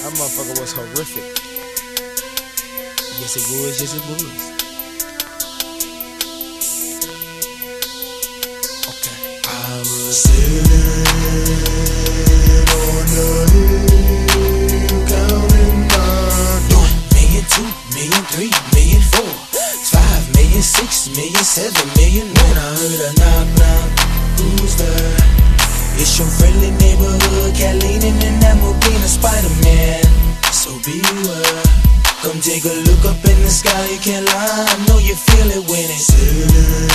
That motherfucker was horrific. Yes, it was. Yes, it was. Okay. I was sitting on the hill, counting my 1 million, 2 million, 3 million, 4, 5 million, 6 million, 7 million. When I heard a knock, knock, who's there? It's your friendly neighborhood cat leaning in that Modena Spider-Man. So beware. Come take a look up in the sky, you can't lie, I know you feel it when it's sitting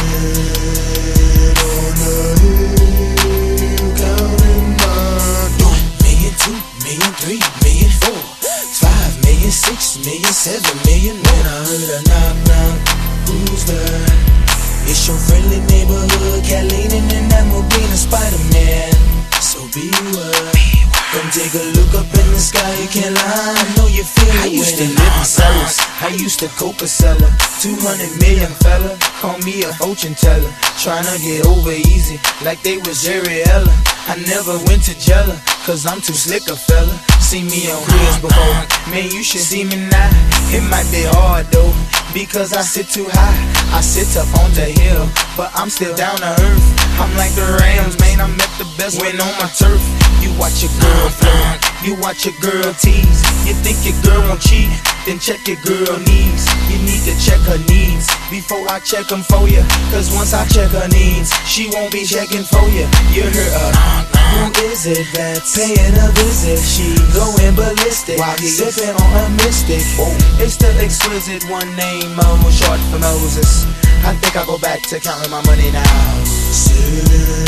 on the hill, counting my 1 million, 2 million, 3 million, 4, 5 million, 6 million, 7 million. When I heard a knock, knock, who's there? It's your friendly neighborhood cat leaning in that Modena Spider-Man. So beware. Come take a look up in the sky, you can't lie, I know you feel it. I used to live in cellars, I used to Coca-Cola. 200 million fella, call me a fortune teller. Tryna get over easy, like they was Jerry Ella. I never went to Jella, cause I'm too slick a fella. See me on wheels before, man you should see me now. It might be hard though, because I sit too high. I sit up on the hill, but I'm still down to earth. I'm like the Rams, man, I'm at the best when on my turf. You watch your girl flirt, you watch your girl tease. You think your girl won't cheat, then check your girl needs. You need to check her needs before I check them for you, cause once I check her needs, she won't be checking for you. You heard her, who is it that's paying a visit? She going ballistic while he sipping on her mystic. It's the exquisite one name, short for Moses. I think I'll go back to counting my money now. Sitting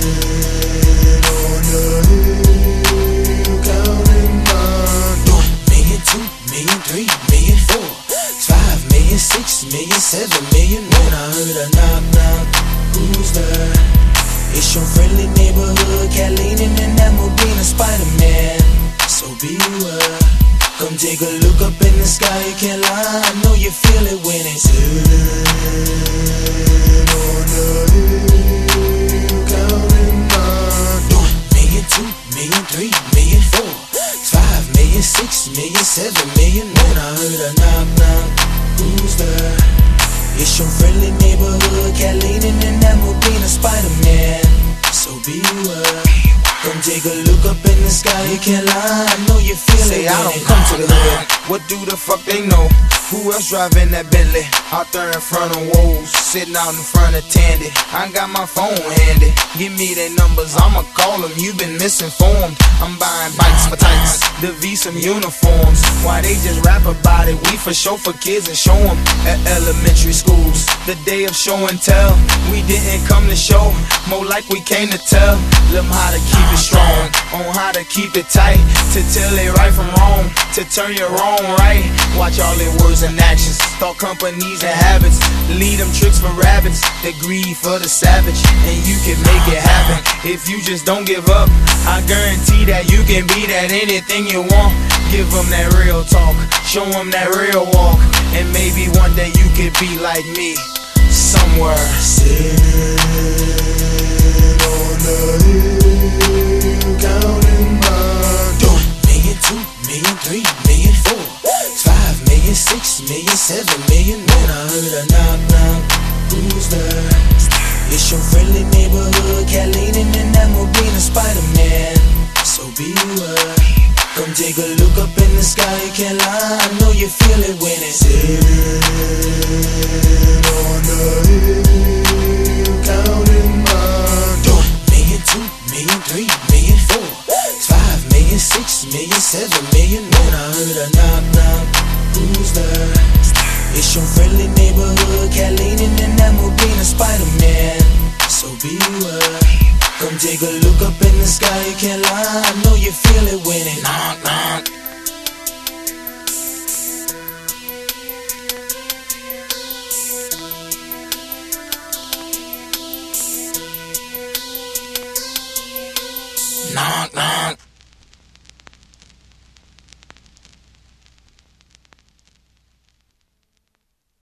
on the hill, counting my 1 million, 2 million, 3 million, 4, 5 million, 6 million, 7 million. When I heard a knock, knock, who's there? It's your friendly neighborhood cat leaning in that Modena Spider-Man. So beware. Come take a look up in the sky, you can't lie, I know you feel it when it's sitting on the hill, counting my 1 million, 2 million, 3 million, 4, 5 million, 6 million, 7 million. When I heard a knock, knock, who's there? It's your friendly neighborhood cat leaning in that Modena Spider-Man. So beware. Come take a look up in the sky, you can't lie, I know you feel it. I don't come to the hood, what do the fuck they know? Who else driving that Bentley? Out there in front of Woes, sitting out in front of Tandy. I got my phone handy, give me their numbers, I'ma call them, you been misinformed. I'm buying bikes for tights, the V some uniforms. Why they just rap about it, we for show for kids and show them. At elementary schools, the day of show and tell. We didn't come to show, more like we came to tell them how to keep it strong, on how to keep it tight, to tell it right from wrong, to turn your wrong right. Watch all their words and actions, thought companies and habits, lead them tricks for rabbits, the greed for the savage, and you can make it happen if you just don't give up. I guarantee that you can be that anything you want. Give them that real talk, show them that real walk, and maybe one day you could be like me, somewhere. Sitting on the hill, counting my 1 million, 2 million, 3 million, 4, 5 million, 6 million, 7 million. When I heard a knock, knock, who's there? It's your friendly neighborhood cat leaning in that Modena Spider-Man. So beware. Come take a look up in the sky, you can't lie, I know you feel it when it's sitting on the hill, counting my 1 million, 2 million, 3 million, 4, 5 million, 6 million, 7 million. When I heard a knock, knock, who's there? It's your friendly neighborhood cat leaning in that Modena Spider-Man. So beware. Come take a look up in the sky, you can't lie, I know you feel it when it knock,